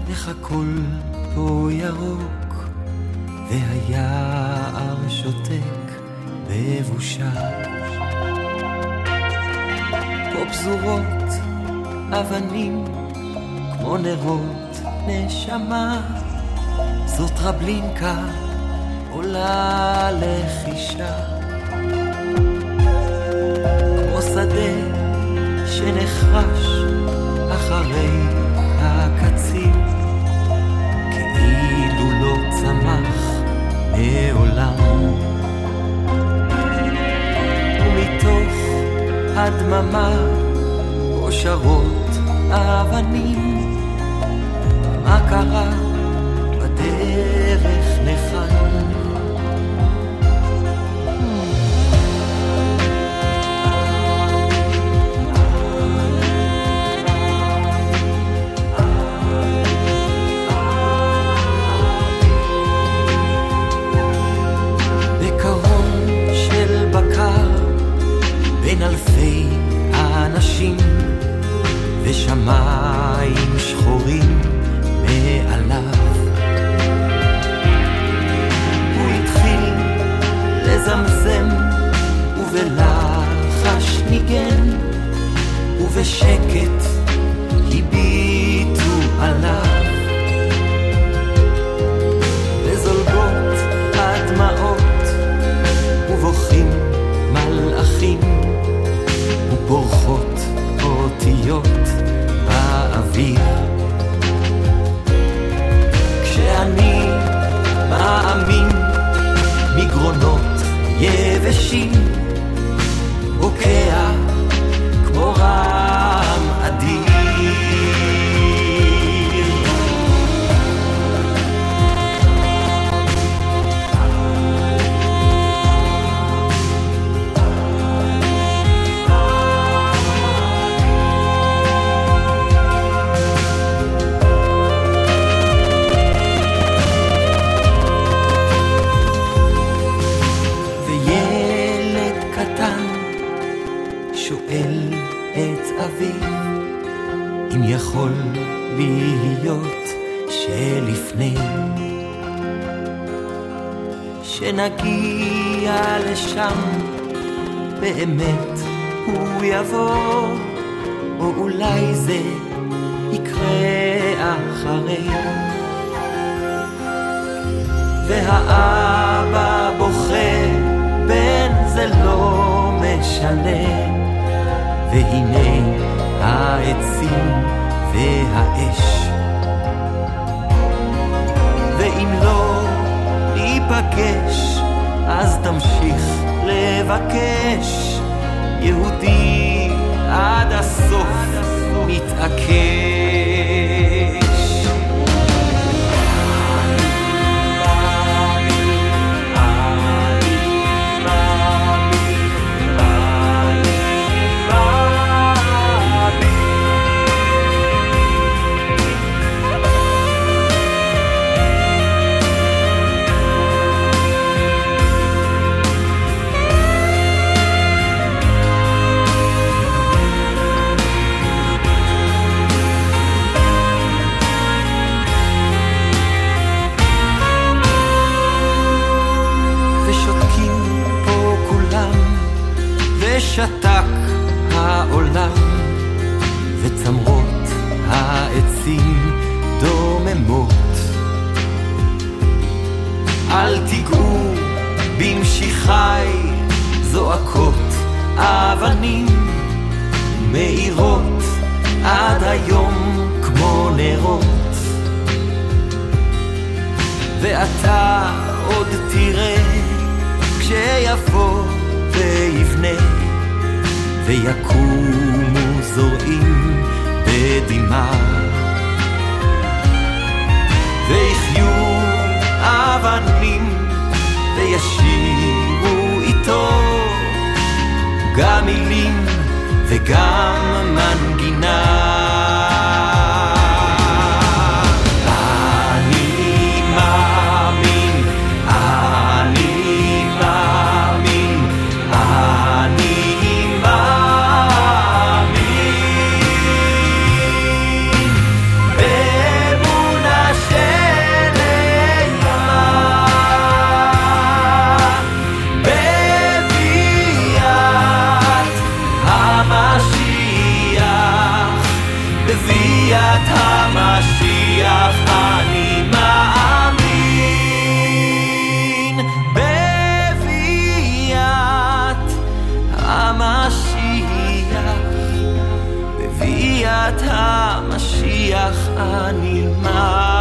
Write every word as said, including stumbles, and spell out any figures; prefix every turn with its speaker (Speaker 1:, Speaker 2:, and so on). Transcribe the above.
Speaker 1: איך הכל פה ירוק והיער שותק בבושה. פה פזורות אבנים כמו נרות נשמה, זאת טרבלינקה עולה לחישה. כמו שדה שנחרש אחרי הקציר, כאילו לא צמח מעולם. ומתוך הדממה אושרות אבנים, מה קרה בדרך לכאן? בקרון של בקר בין אלפי האנשים ושמיים שחורים מעליו, הוא התחיל לזמזם ובלחש ניגן, ובשקט הביטו עליו. וזולגות הדמעות ובוכים מלאכים, ובורחות אותיות באוויר. כשאני מאמין מגרונות יבשים, בוקע כמו רעם אדיר. שואל את אביו אם יכול להיות שלפני שנגיע לשם באמת הוא יבוא, או אולי זה יקרה אחרי. והאבא בוכה, בן זה לא משנה, והנה העצים והאש. ואם לא ניפגש אז תמשיך לבקש, יהודי עד הסוף מתעקש. ושתק העולם וצמרות העצים דוממות. אל תיגעו במשיחי, זועקות אבנים מאירות עד היום כמו נרות. ואתה עוד תראה כשיבוא ויבנה, ויקומו זורעים בדמעה, ויחיו אבנים וישירו איתו גם מילים וגם מנגינה.
Speaker 2: בבול
Speaker 1: מה